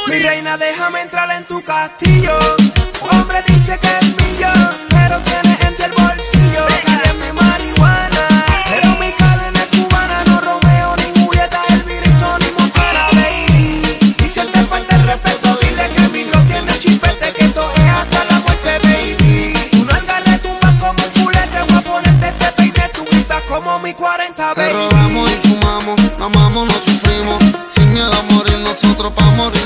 Mi reina, déjame entrar en tu castillo. Hombre dice que es millón, pero tiene entre el bolsillo. Cali es mi marihuana, pero mi cadena es cubana. No Romeo ni Julieta, el virito ni Montana, baby. Y si él te falta el respeto, dile que mi glow tiene chipete, que esto es hasta la muerte, baby. Tú no agarres tumbas como un fulete, voy a ponerte este peine, tú gritas como mi 40, baby. Te robamos y fumamos, amamos, no sufrimos, sin miedo a morir, nosotros pa' morir.